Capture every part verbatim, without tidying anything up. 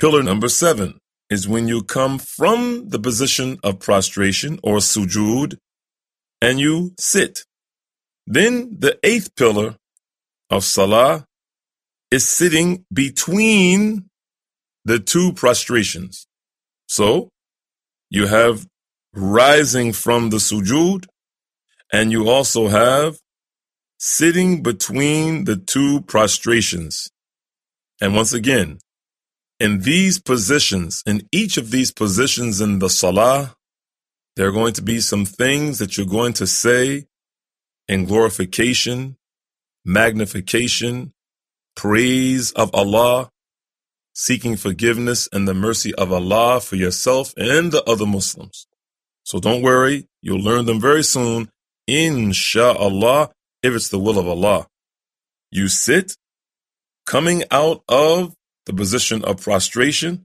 Pillar number seven is when you come from the position of prostration or sujood and you sit. Then the eighth pillar of salah is sitting between the two prostrations. So you have rising from the sujood, and you also have sitting between the two prostrations. And once again, in these positions, in each of these positions in the salah, there are going to be some things that you're going to say in glorification, magnification, praise of Allah, seeking forgiveness and the mercy of Allah for yourself and the other Muslims. So don't worry, you'll learn them very soon, insha'Allah, if it's the will of Allah. You sit, coming out of the position of prostration.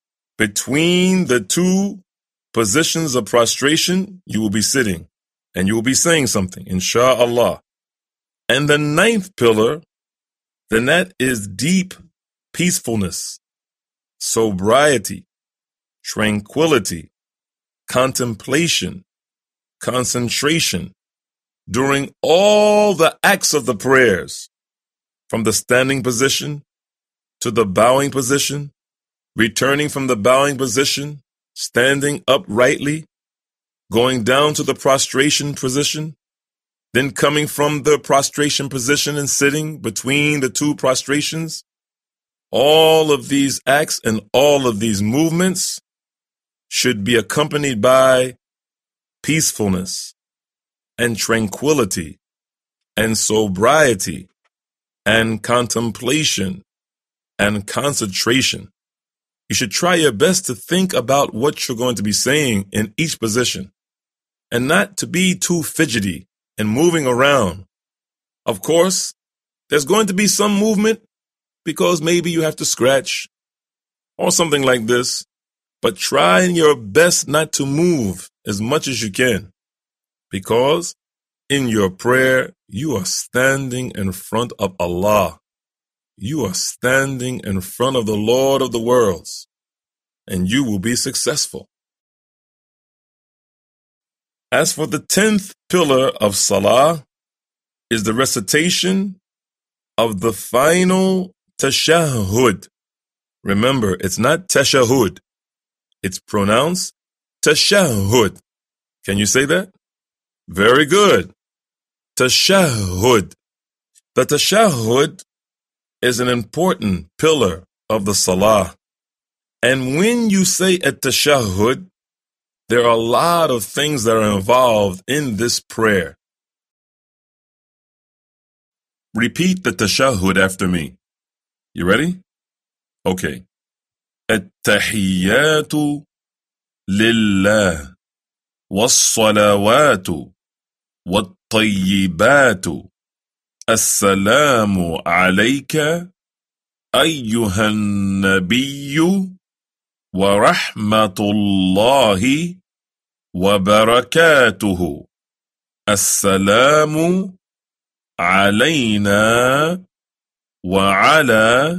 Between the two positions of prostration, you will be sitting, and you will be saying something, insha'Allah. And the ninth pillar, then that is deep peacefulness, sobriety, tranquility, contemplation, concentration during all the acts of the prayers, from the standing position to the bowing position, returning from the bowing position, standing uprightly, going down to the prostration position, then coming from the prostration position and sitting between the two prostrations. All of these acts and all of these movements should be accompanied by peacefulness and tranquility and sobriety and contemplation and concentration. You should try your best to think about what you're going to be saying in each position and not to be too fidgety and moving around. Of course, there's going to be some movement because maybe you have to scratch or something like this, but try your best not to move as much as you can, because in your prayer, you are standing in front of Allah. You are standing in front of the Lord of the worlds, and you will be successful. As for the tenth pillar of salah, is the recitation of the final tashahhud. Remember, it's not tashahhud. It's pronounced tashahhud. Can you say that? Very good. Tashahhud. The tashahhud is an important pillar of the salah. And when you say a tashahhud, there are a lot of things that are involved in this prayer. Repeat the tashahhud after me. You ready? Okay. At-tahiyyatu lillah was-salawatu wat-tayyibatu As-salamu alayka ayyuhan nabiyyu wa rahmatullahi wa barakatuhu. As-salamu alayna wa ala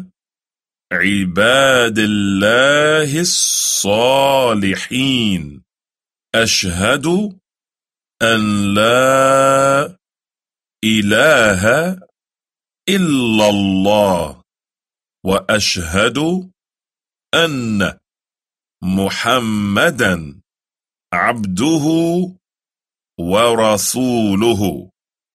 ibadillahi as-salihin. Ashhadu an la ilaha illallah wa ashhadu anna Muhammadan abduhu wa rasuluhu.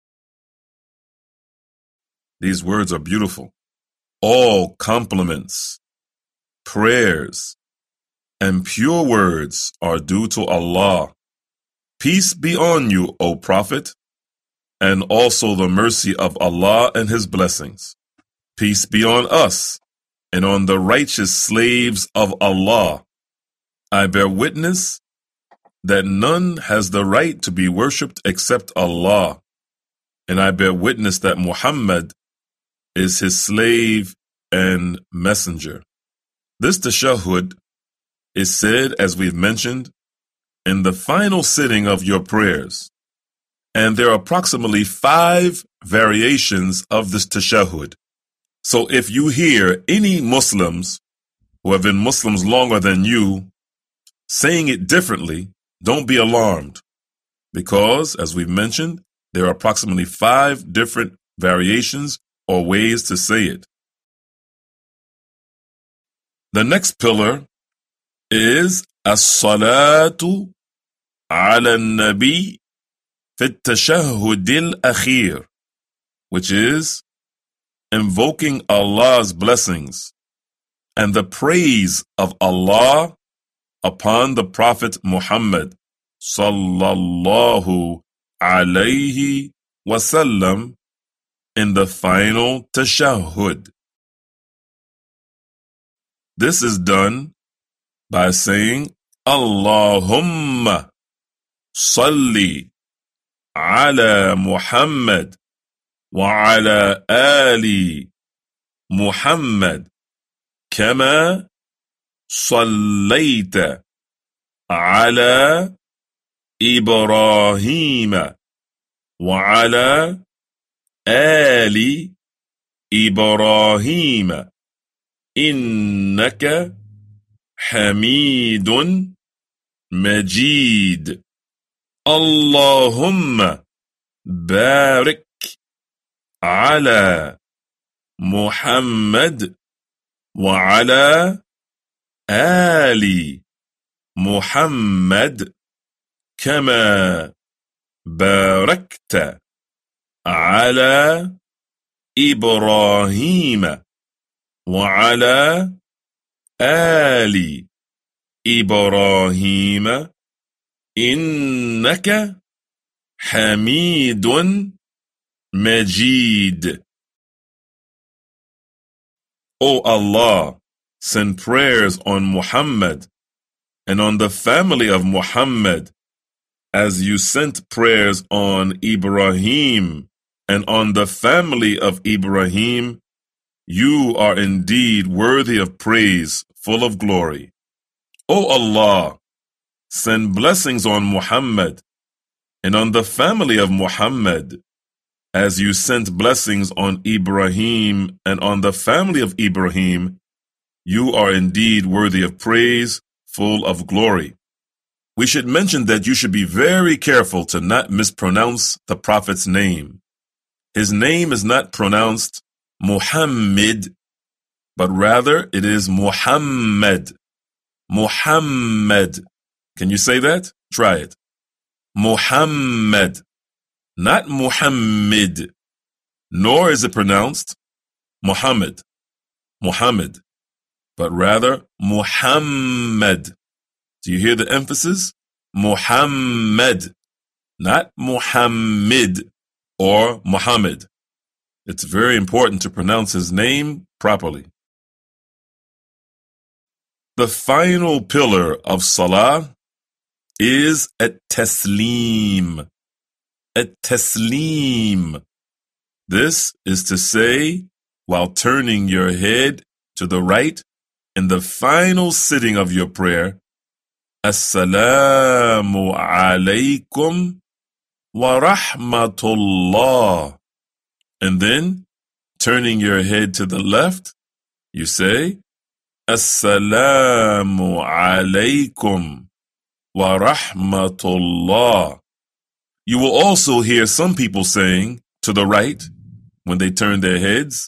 These words are beautiful. All compliments, prayers, and pure words are due to Allah. Peace be on you, O Prophet, and also the mercy of Allah and His blessings. Peace be on us and on the righteous slaves of Allah. I bear witness that none has the right to be worshipped except Allah, and I bear witness that Muhammad is His slave and messenger. This tashahhud is said, as we've mentioned, in the final sitting of your prayers. And there are approximately five variations of this tashahhud. So if you hear any Muslims who have been Muslims longer than you saying it differently, don't be alarmed, because, as we've mentioned, there are approximately five different variations or ways to say it. The next pillar is as-salatu ala nabi fi at-tashahhud al-akhir, which is invoking Allah's blessings and the praise of Allah upon the Prophet Muhammad sallallahu alayhi wasallam in the final tashahhud. This is done by saying Allahumma salli ala Muhammad wa ala ali Muhammad kama صليت على إبراهيم وعلى آل إبراهيم إنك حميد مجيد. اللهم بارك على محمد وعلى آل محمد كما باركت على إبراهيم وعلى آل إبراهيم إنك حميد مجيد. O Allah, send prayers on Muhammad and on the family of Muhammad as you sent prayers on Ibrahim and on the family of Ibrahim. You are indeed worthy of praise, full of glory. O Allah, send blessings on Muhammad and on the family of Muhammad as you sent blessings on Ibrahim and on the family of Ibrahim. You are indeed worthy of praise, full of glory. We should mention that you should be very careful to not mispronounce the Prophet's name. His name is not pronounced Muhammad, but rather it is Muhammad. Muhammad. Can you say that? Try it. Muhammad. Not Muhammad. Nor is it pronounced Muhammad. Muhammad. But rather Muhammad. Do you hear the emphasis? Muhammad, not Muhammad or Muhammad. It's very important to pronounce his name properly. The final pillar of Salah is at-taslim. At-taslim. This is to say, while turning your head to the right, in the final sitting of your prayer, Assalamu alaykum wa rahmatullah. And then, turning your head to the left, you say, Assalamu alaykum wa rahmatullah. You will also hear some people saying, to the right, when they turn their heads,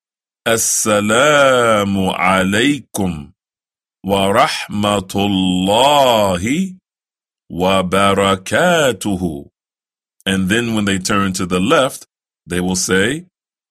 Assalamu alaykum wa rahmatullahi wa barakatuhu. And then when they turn to the left, they will say,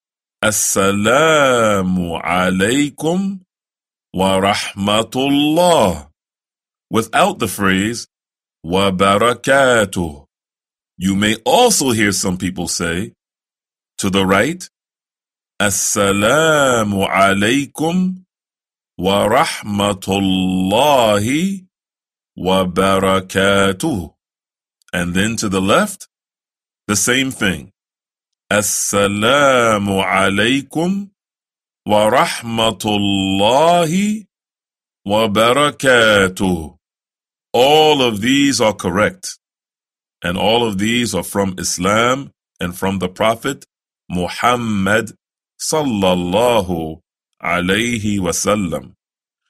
Assalamu alaykum wa rahmatullah, without the phrase wa barakatuh. You may also hear some people say, to the right, Assalamu alaykum wa rahmatullahi wa barakatuh. And then to the left, the same thing. Assalamu alaykum wa rahmatullahi wa barakatuh. All of these are correct. And all of these are from Islam and from the Prophet Muhammad sallallahu alayhi wasallam.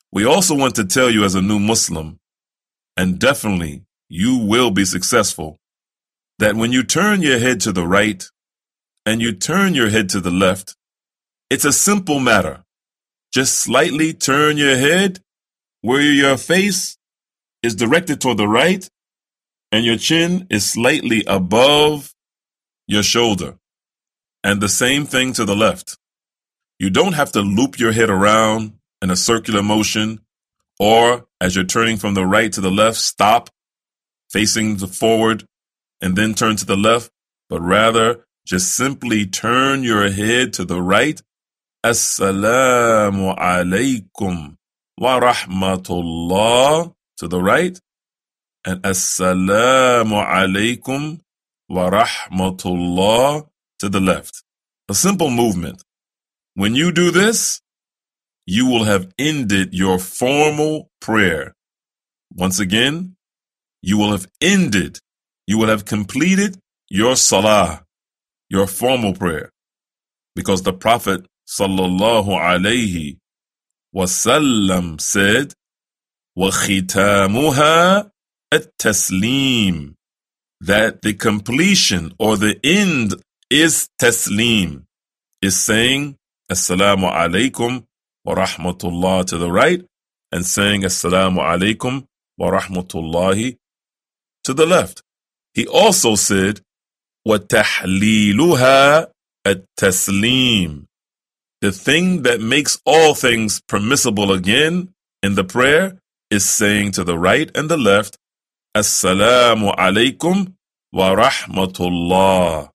We also want to tell you as a new Muslim, and definitely you will be successful, that when you turn your head to the right and you turn your head to the left, it's a simple matter. Just slightly turn your head where your face is directed toward the right and your chin is slightly above your shoulder. And the same thing to the left. You don't have to loop your head around in a circular motion, or as you're turning from the right to the left, stop facing the forward and then turn to the left, but rather just simply turn your head to the right. Assalamu alaikum wa rahmatullah to the right, and Assalamu alaikum wa rahmatullah to the left. A simple movement. When you do this, you will have ended your formal prayer. Once again, you will have ended, you will have completed your salah, your formal prayer. Because the Prophet sallallahu alayhi wasallam said, وَخِتَامُهَا التَّسْلِيمُ, that the completion or the end is taslim, is saying Assalamu alaikum wa rahmatullah to the right and saying Assalamu alaikum wa rahmatullahi to the left. He also said وَتَحْلِيلُهَا التَّسْلِيمُ, the thing that makes all things permissible again in the prayer is saying to the right and the left Assalamu alaikum wa rahmatullah.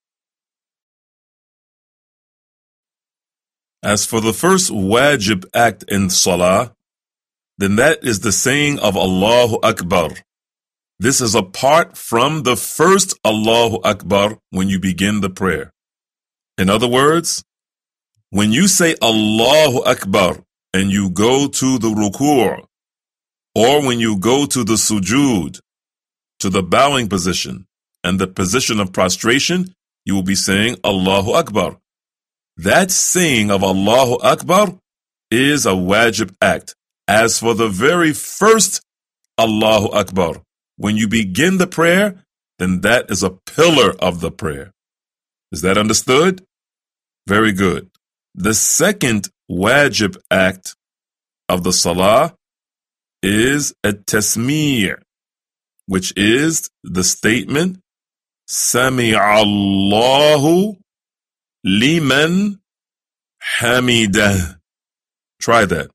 As for the first wajib act in salah, then that is the saying of Allahu Akbar. This is apart from the first Allahu Akbar when you begin the prayer. In other words, when you say Allahu Akbar and you go to the ruku', or when you go to the sujood, to the bowing position and the position of prostration, you will be saying Allahu Akbar. That saying of Allahu Akbar is a wajib act. As for the very first Allahu Akbar, when you begin the prayer, then that is a pillar of the prayer. Is that understood? Very good. The second wajib act of the salah is a tasmi', which is the statement Sami'allahu liman hamidah. Try that.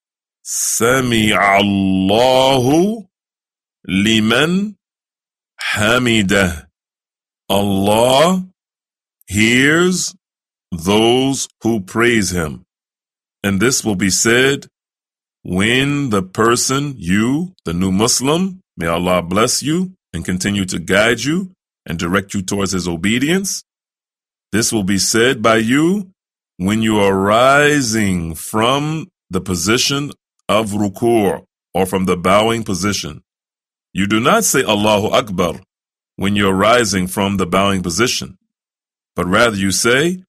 Sami'allahu liman hamidah. Allah hears those who praise him. And this will be said when the person, you, the new Muslim, may Allah bless you and continue to guide you and direct you towards his obedience. This will be said by you when you are rising from the position of ruku' or from the bowing position. You do not say Allahu Akbar when you're rising from the bowing position, but rather you say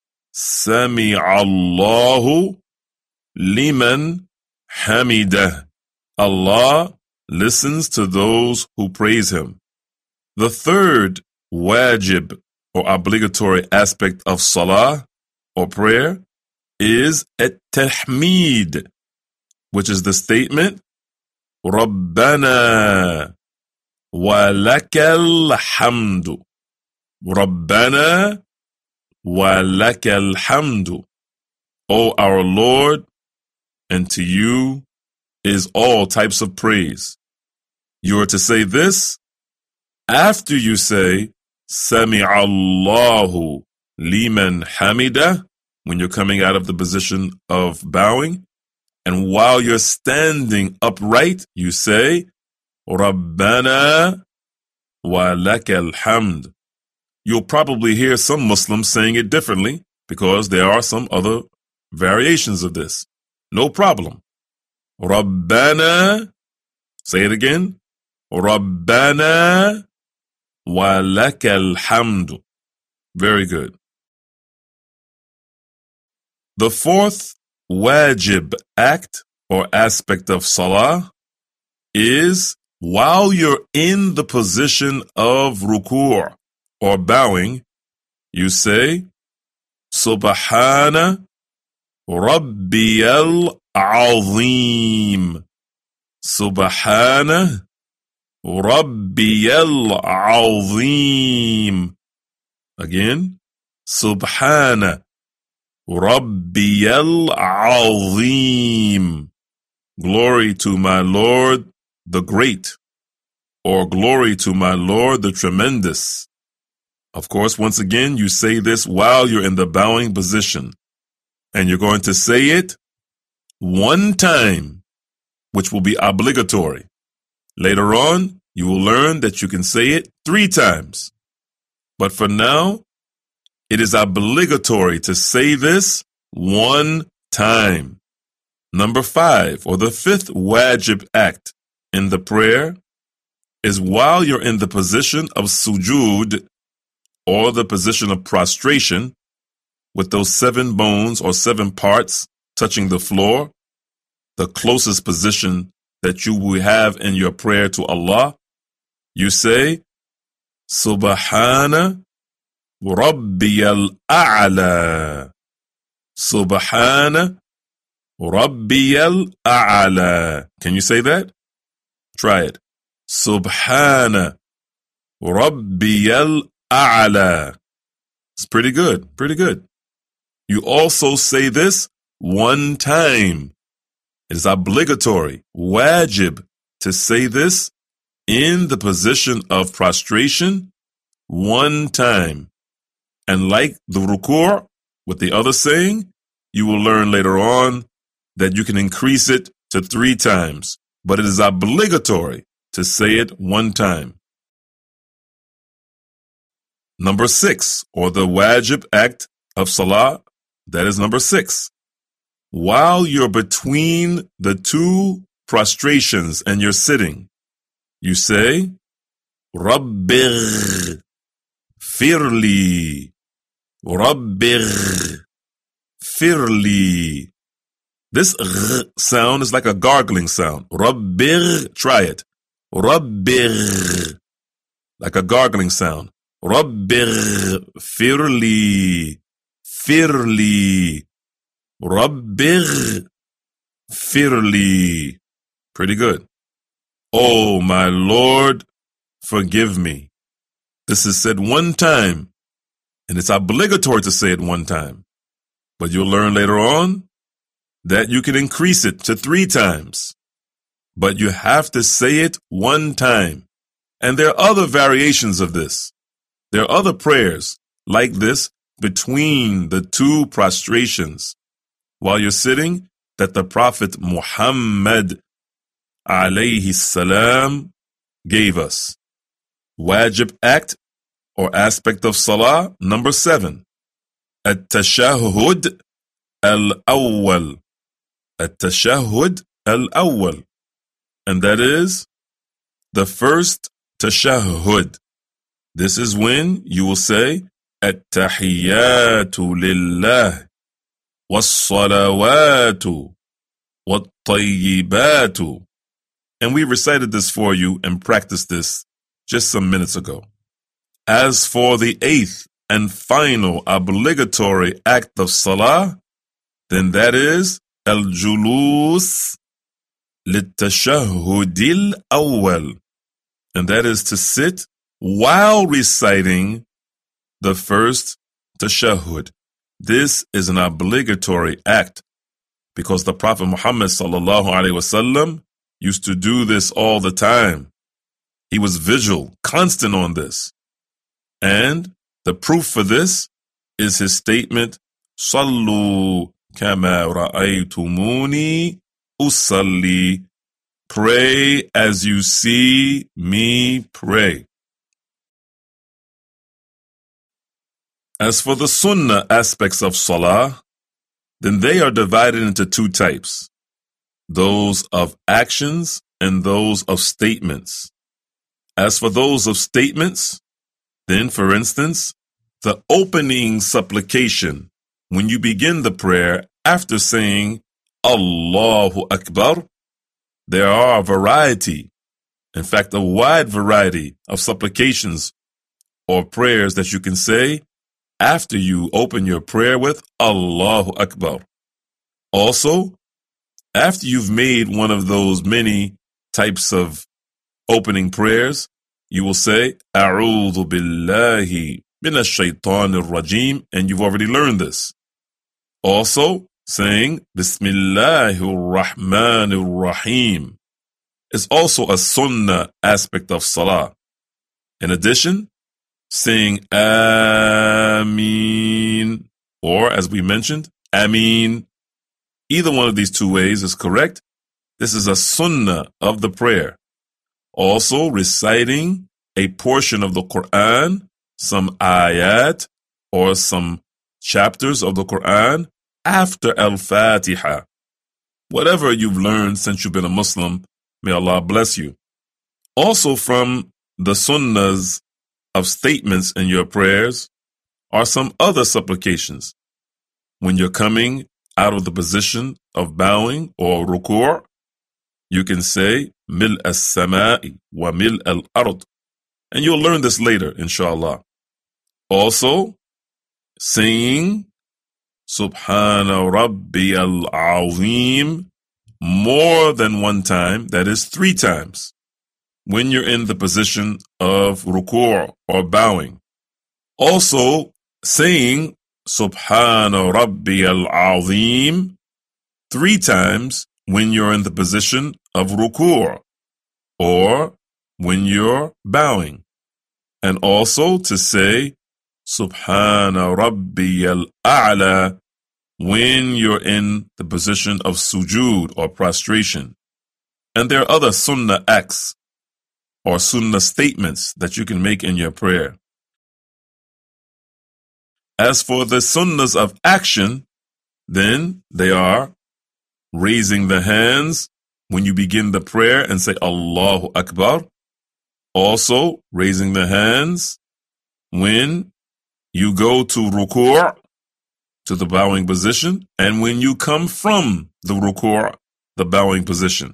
Sami'allahu liman hamidah. Allah listens to those who praise him. The third wajib or obligatory aspect of salah or prayer is at-tahmid, which is the statement Rabbana wa lakal hamdu. Rabbana wa lakal hamdu. O our Lord, and to you is all types of praise. You are to say this after you say Sami'allahu liman hamidah, when you're coming out of the position of bowing, and while you're standing upright, you say Rabbana wa lakal hamd. You'll probably hear some Muslims saying it differently because there are some other variations of this. No problem. Rabbana, say it again. Rabbana wa lakal hamdu. Very good. The fourth wajib act or aspect of salah is while you're in the position of ruku' or bowing, you say, Subhana Rabbiyal Azim. Subhana Rabbiyal Azim. Again, Subhana Rabbiyal Azim. Glory to my Lord the Great, or glory to my Lord the Tremendous. Of course, once again, you say this while you're in the bowing position, and you're going to say it one time, which will be obligatory. Later on, you will learn that you can say it three times. But for now, it is obligatory to say this one time. Number five, or the fifth wajib act in the prayer, is while you're in the position of sujood, or the position of prostration, with those seven bones or seven parts touching the floor, the closest position that you will have in your prayer to Allah, you say, Subhana Rabbiyal A'la. Subhana Rabbiyal A'la. Can you say that? Try it. Subhana Rabbiyal A'la. It's pretty good, pretty good. You also say this one time. It is obligatory, wajib, to say this in the position of prostration one time. And like the ruku' with the other saying, you will learn later on that you can increase it to three times, but it is obligatory to say it one time. Number six, or the wajib act of salah, that is number six. While you're between the two prostrations and you're sitting, you say, Rabbir firli, Rabbir firli. This r sound is like a gargling sound. Rabbir, try it. Rabbir, like a gargling sound. Rabbir firli, firli. Rabbir firli. Pretty good. Oh, my Lord, forgive me. This is said one time, and it's obligatory to say it one time. But you'll learn later on that you can increase it to three times. But you have to say it one time. And there are other variations of this. There are other prayers like this between the two prostrations while you're sitting that the Prophet Muhammad alayhi salam gave us. Wajib act or aspect of salah, number seven. At-tashahhud al-awwal. At-tashahhud al-awwal. And that is the first tashahhud. This is when you will say, At-tahiyyatu lillah, was-salawatu, wat-tayyibatu. And we recited this for you and practiced this just some minutes ago. As for the eighth and final obligatory act of salah, then that is al-julus lit-tashahhudil awwal. And that is to sit while reciting the first tashahhud. This is an obligatory act because the Prophet Muhammad sallallahu alaihi wasallam used to do this all the time. He was vigil, constant on this. And the proof for this is his statement, Sallu kama ra'aytumuni usalli. Pray as you see me pray. As for the sunnah aspects of salah, then they are divided into two types, those of actions and those of statements. As for those of statements, then for instance, the opening supplication, when you begin the prayer after saying Allahu Akbar, there are a variety, in fact, a wide variety of supplications or prayers that you can say after you open your prayer with Allahu Akbar. Also, after you've made one of those many types of opening prayers, you will say, A'udhu billahi minash shaitanir rajim, and you've already learned this. Also, saying Bismillahir Rahmanir Rahim is also a sunnah aspect of salah. In addition, saying Ameen, or as we mentioned, Ameen, either one of these two ways is correct. This is a sunnah of the prayer. Also, reciting a portion of the Quran, some ayat, or some chapters of the Quran after Al-Fatiha. Whatever you've learned since you've been a Muslim, may Allah bless you. Also, from the sunnahs of statements in your prayers are some other supplications. When you're coming out of the position of bowing or ruku', you can say Mil as-sama'i wa mil al-ard, and you'll learn this later, inshallah. Also, saying Subhana Rabbi al-Azim more than one time, that is three times, when you're in the position of ruku' or bowing. Also, saying Subhana Rabbi al-Azim three times when you're in the position of ruku' or when you're bowing. And also to say Subhana Rabbi al-A'la when you're in the position of sujood or prostration. And there are other sunnah acts or sunnah statements that you can make in your prayer. As for the sunnahs of action, then they are raising the hands when you begin the prayer and say Allahu Akbar. Also, raising the hands when you go to ruku', to the bowing position, and when you come from the ruku', the bowing position.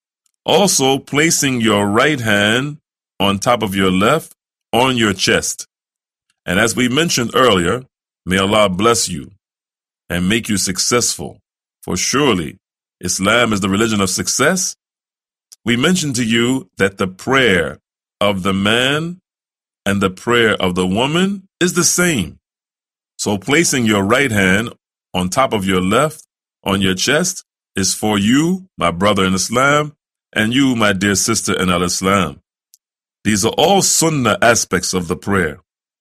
Also, placing your right hand on top of your left on your chest. And as we mentioned earlier, may Allah bless you and make you successful, for surely Islam is the religion of success. We mentioned to you that the prayer of the man and the prayer of the woman is the same. So placing your right hand on top of your left on your chest is for you, my brother in Islam, and you, my dear sister in Al-Islam. These are all sunnah aspects of the prayer.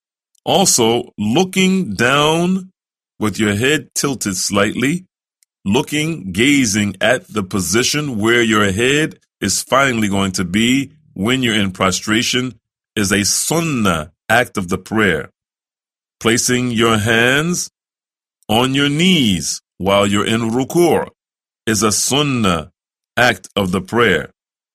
Also, looking down with your head tilted slightly, looking, gazing at the position where your head is finally going to be when you're in prostration is a sunnah act of the prayer. Placing your hands on your knees while you're in ruku' is a sunnah act of the prayer.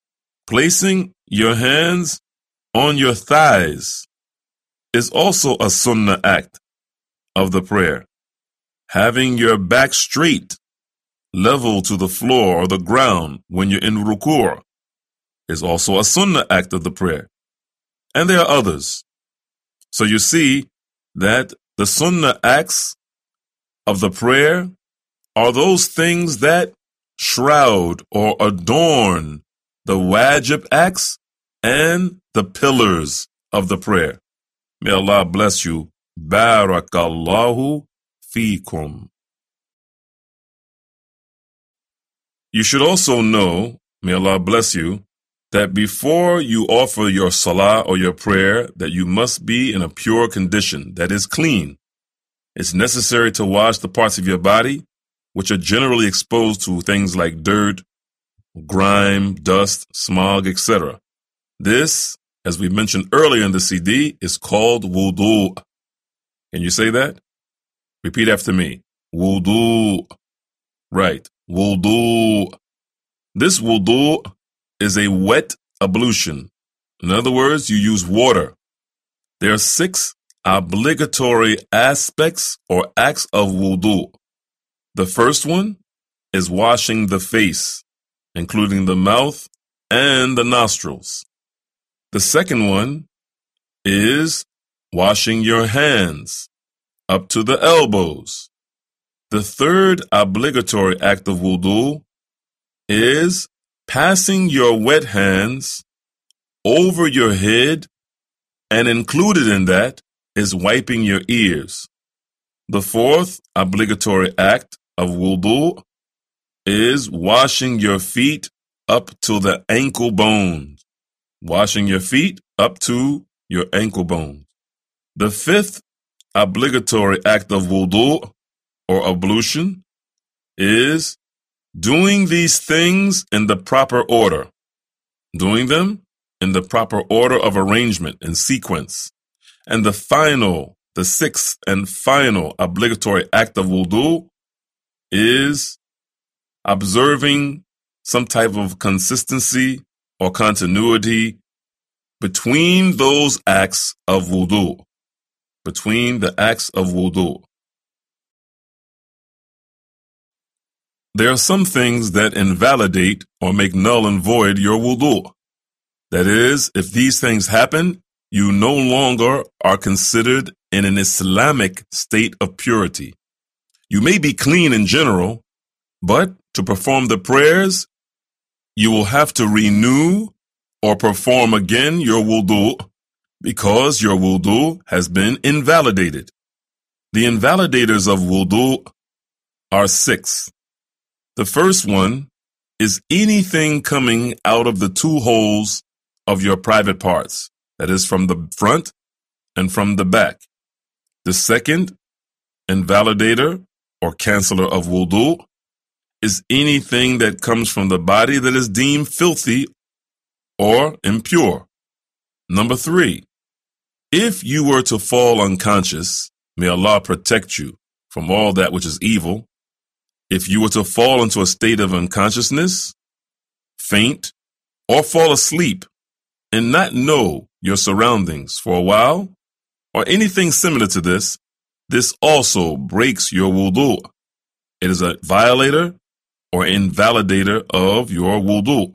Placing your hands on your thighs is also a sunnah act of the prayer. Having your back straight, level to the floor or the ground when you're in ruku' is also a sunnah act of the prayer. And there are others. So you see that the sunnah acts of the prayer are those things that shroud or adorn the wajib acts and the pillars of the prayer. May Allah bless you. Barakallahu feekum. You should also know, may Allah bless you, that before you offer your salah or your prayer, that you must be in a pure condition, that is clean. It's necessary to wash the parts of your body, which are generally exposed to things like dirt, grime, dust, smog, et cetera. This, as we mentioned earlier in the C D, is called wudu. Can you say that? Repeat after me. Wudu. Right. Wudu. This wudu is a wet ablution. In other words, you use water. There are six obligatory aspects or acts of wudu. The first one is washing the face, including the mouth and the nostrils. The second one is washing your hands up to the elbows. The third obligatory act of wudu is passing your wet hands over your head, and included in that is wiping your ears. The fourth obligatory act of wudu is washing your feet up to the ankle bones. Washing your feet up to your ankle bones. The fifth obligatory act of wudu or ablution is doing these things in the proper order. Doing them in the proper order of arrangement and sequence. And the final, the sixth and final obligatory act of wudu is observing some type of consistency or continuity between those acts of wudu. Between the acts of wudu. There are some things that invalidate or make null and void your wudu. That is, if these things happen, you no longer are considered in an Islamic state of purity. You may be clean in general, but to perform the prayers, you will have to renew or perform again your wudu because your wudu has been invalidated. The invalidators of wudu are six. The first one is anything coming out of the two holes of your private parts, that is from the front and from the back. The second invalidator or canceller of wudu is anything that comes from the body that is deemed filthy or impure. Number three, if you were to fall unconscious, may Allah protect you from all that which is evil. If you were to fall into a state of unconsciousness, faint, or fall asleep and not know your surroundings for a while, or anything similar to this, this also breaks your wudu. It is a violator or invalidator of your wudu.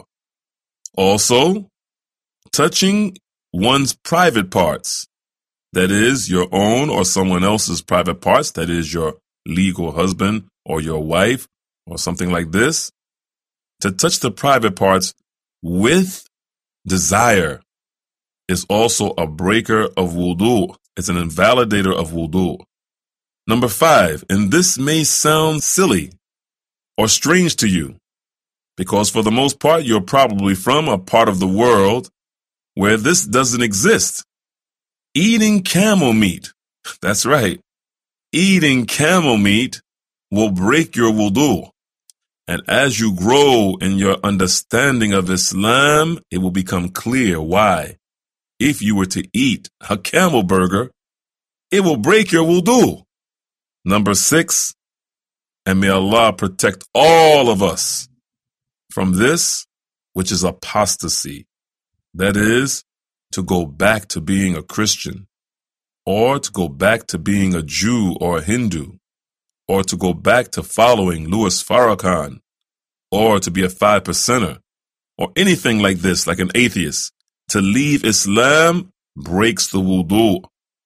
Also, touching one's private parts, that is your own or someone else's private parts, that is your legal husband or your wife or something like this, to touch the private parts with desire is also a breaker of wudu. It's an invalidator of wudu. Number five, and this may sound silly or strange to you, because for the most part, you're probably from a part of the world where this doesn't exist. Eating camel meat. That's right. Eating camel meat will break your wudu. And as you grow in your understanding of Islam, it will become clear why. If you were to eat a camel burger, it will break your wudu. Number six, and may Allah protect all of us from this, which is apostasy. That is, to go back to being a Christian, or to go back to being a Jew or a Hindu, or to go back to following Louis Farrakhan, or to be a five percenter, or anything like this, like an atheist. To leave Islam breaks the wudu.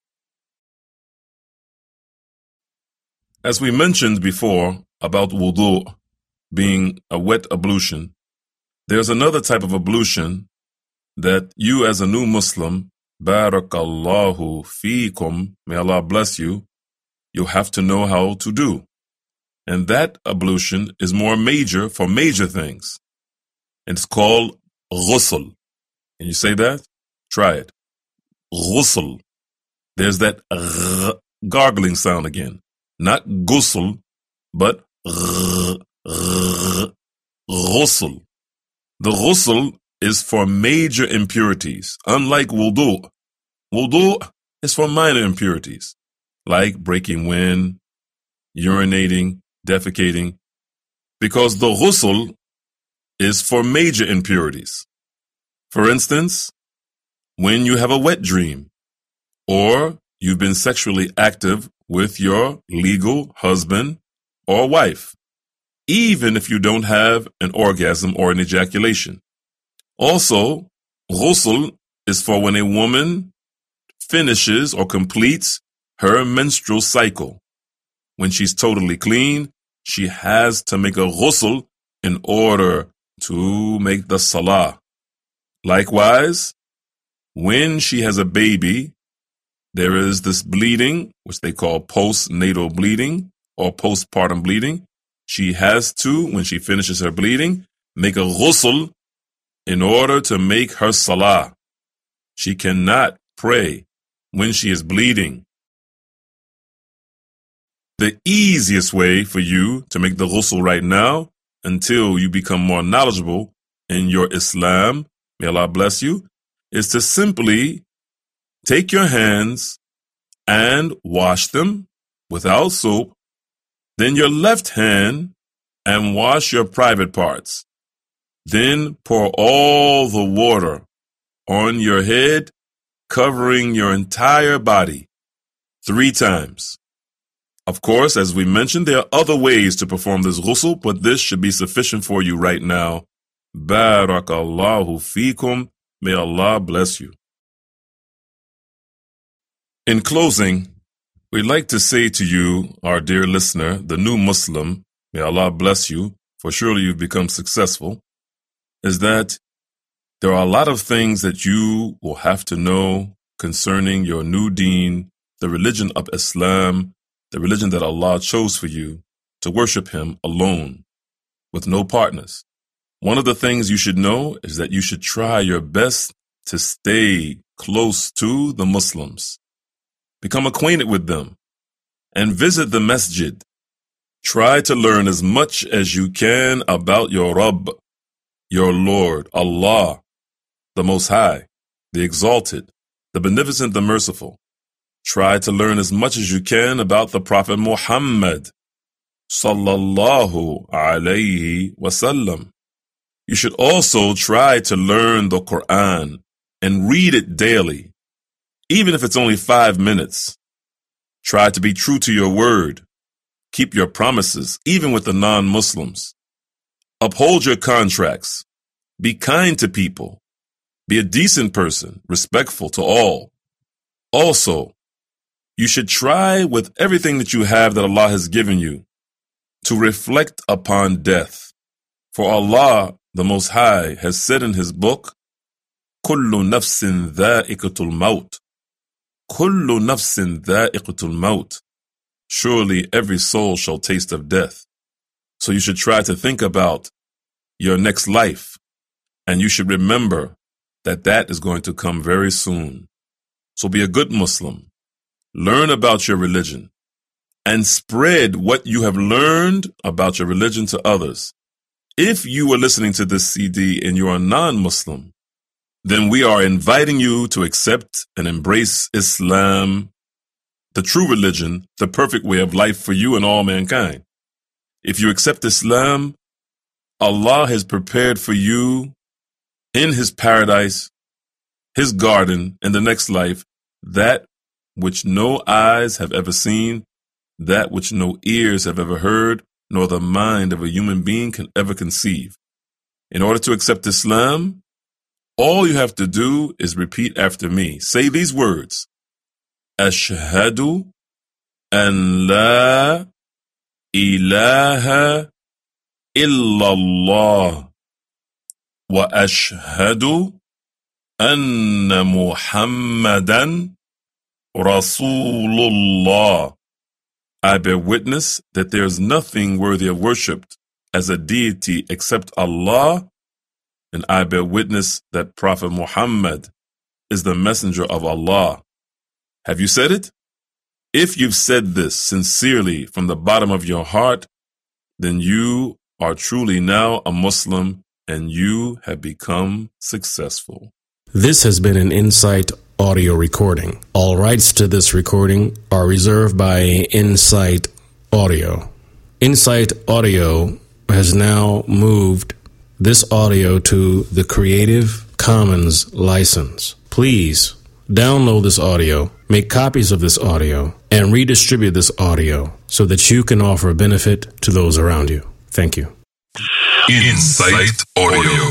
As we mentioned before about wudu being a wet ablution, there's another type of ablution that you as a new Muslim, Barakallahu feekum, may Allah bless you, you have to know how to do. And that ablution is more major for major things. It's called ghusl. Can you say that? Try it. Ghusl. There's that gh, gargling sound again. Not ghusl, but gh, gh, ghusl. The ghusl is for major impurities, unlike wudu. Wudu is for minor impurities, like breaking wind, urinating, defecating, because the ghusl is for major impurities. For instance, when you have a wet dream, or you've been sexually active with your legal husband or wife, even if you don't have an orgasm or an ejaculation. Also, ghusl is for when a woman finishes or completes her menstrual cycle. When she's totally clean, she has to make a ghusl in order to make the salah. Likewise, when she has a baby, there is this bleeding, which they call postnatal bleeding or postpartum bleeding. She has to, when she finishes her bleeding, make a ghusl in order to make her salah. She cannot pray when she is bleeding. The easiest way for you to make the ghusl right now, until you become more knowledgeable in your Islam, may Allah bless you, is to simply take your hands and wash them without soap, then your left hand and wash your private parts. Then pour all the water on your head, covering your entire body three times. Of course, as we mentioned, there are other ways to perform this ghusl, but this should be sufficient for you right now. Barakallahu feekum. May Allah bless you. In closing, we'd like to say to you, our dear listener, the new Muslim, may Allah bless you, for surely you've become successful, is that there are a lot of things that you will have to know concerning your new deen, the religion of Islam, the religion that Allah chose for you to worship Him alone, with no partners. One of the things you should know is that you should try your best to stay close to the Muslims. Become acquainted with them and visit the masjid. Try to learn as much as you can about your Rabb, your Lord, Allah, the Most High, the Exalted, the Beneficent, the Merciful. Try to learn as much as you can about the Prophet Muhammad, sallallahu alayhi wasallam. You should also try to learn the Quran and read it daily, even if it's only five minutes. Try to be true to your word. Keep your promises, even with the non-Muslims. Uphold your contracts. Be kind to people. Be a decent person, respectful to all. Also, you should try with everything that you have that Allah has given you to reflect upon death. For Allah, the Most High, has said in His book, كُلُّ نَفْسٍ ذَائِقَةُ الْمَوْتِ كُلُّ نَفْسٍ ذَائِقَةُ الْمَوْتِ. Surely every soul shall taste of death. So you should try to think about your next life, and you should remember that that is going to come very soon. So be a good Muslim. Learn about your religion and spread what you have learned about your religion to others. If you are listening to this C D and you are non-Muslim, then we are inviting you to accept and embrace Islam, the true religion, the perfect way of life for you and all mankind. If you accept Islam, Allah has prepared for you in His paradise, His garden, in the next life, that which no eyes have ever seen, that which no ears have ever heard, nor the mind of a human being can ever conceive. In order to accept Islam, all you have to do is repeat after me. Say these words. Ashhadu an la ilaha illallah wa ashhadu anna Muhammadan Rasulullah. I bear witness that there is nothing worthy of worship as a deity except Allah, and I bear witness that Prophet Muhammad is the messenger of Allah. Have you said it? If you've said this sincerely from the bottom of your heart, then you are truly now a Muslim and you have become successful. This has been an Insight audio recording. All rights to this recording are reserved by Insight Audio. Insight Audio has now moved this audio to the Creative Commons license. Please download this audio, make copies of this audio, and redistribute this audio so that you can offer benefit to those around you. Thank you. Insight Audio.